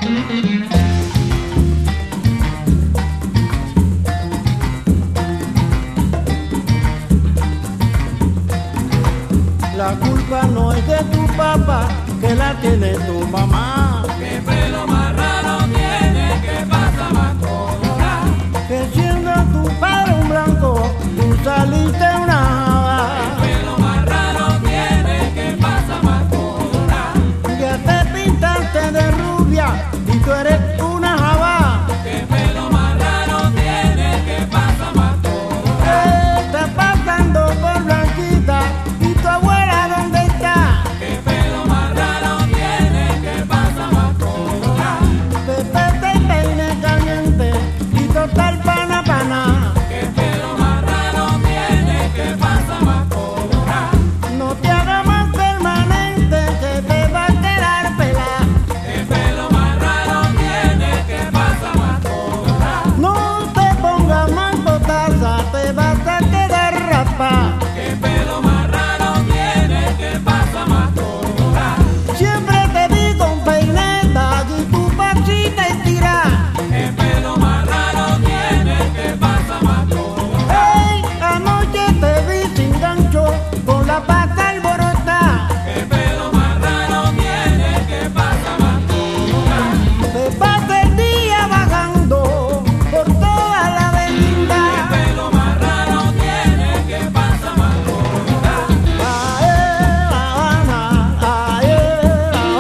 La culpa no es de tu papá, que la tiene tu mamá. Qué pelo más raro tiene, que pasa más colorado. Que siendo tu padre un blanco, tú saliste una java. Qué pelo más raro tiene, que pasa más colorado. Ya te pintaste de rubia y tú eres una java. Qué pelo más raro tiene, que pasa más colorado. Está pasando por blanquita y tu abuela ¿dónde está? Qué pelo más raro tiene, que pasa más colorado. Pepe te peine caliente y total pana pana. Qué pelo más raro tiene, que pasa más colorado. No te hagas más permanente que te va a quedar pelada. Qué pelo más raro tiene, que pasa más colorado. No te pongas más potasa, te vas a quedar rapa. Qué pelo más raro tiene, que pasa más colorado. Siempre te vi con peineta y tu pachita estira. Qué pelo más raro tiene, que pasa más colorado. Hey, anoche te vi sin gancho con la pata alborotada. Qué pelo más raro tiene, que pasa más colorado. Te pasa el día vagando por toda la Qué avenida. pelo más raro tiene, que pasa más colorado. Ae, La Habana, ae, La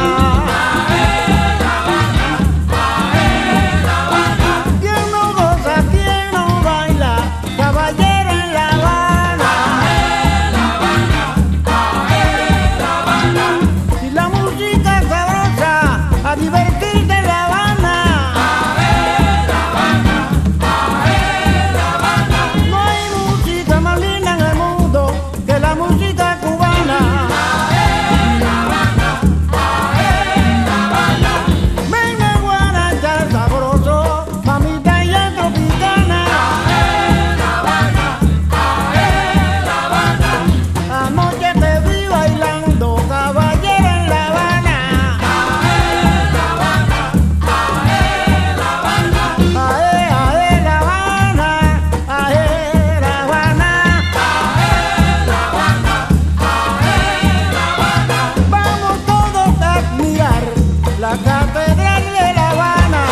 Habana. ¿Quién no goza, quién no baila? Caballero en La Habana. Si la música es sabrosa, a divertirte en La Habana. No hay música más linda en el mundo que la música cubana. Venga guaracha sabroso, mamita ya tropicana. Anoche te vi bailando, caballero en La Habana. Ae, ae, La Habana, ae, La Habana. Vamos todos a admirar la catedral de La Habana.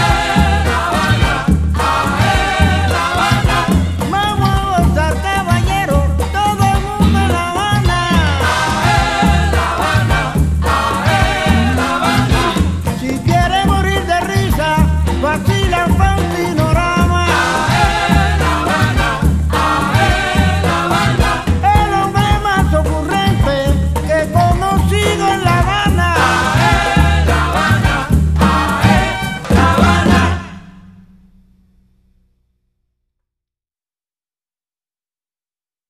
Vamos a gozar, caballero, todo el mundo en La Habana. Si quiere morir de risa, vacila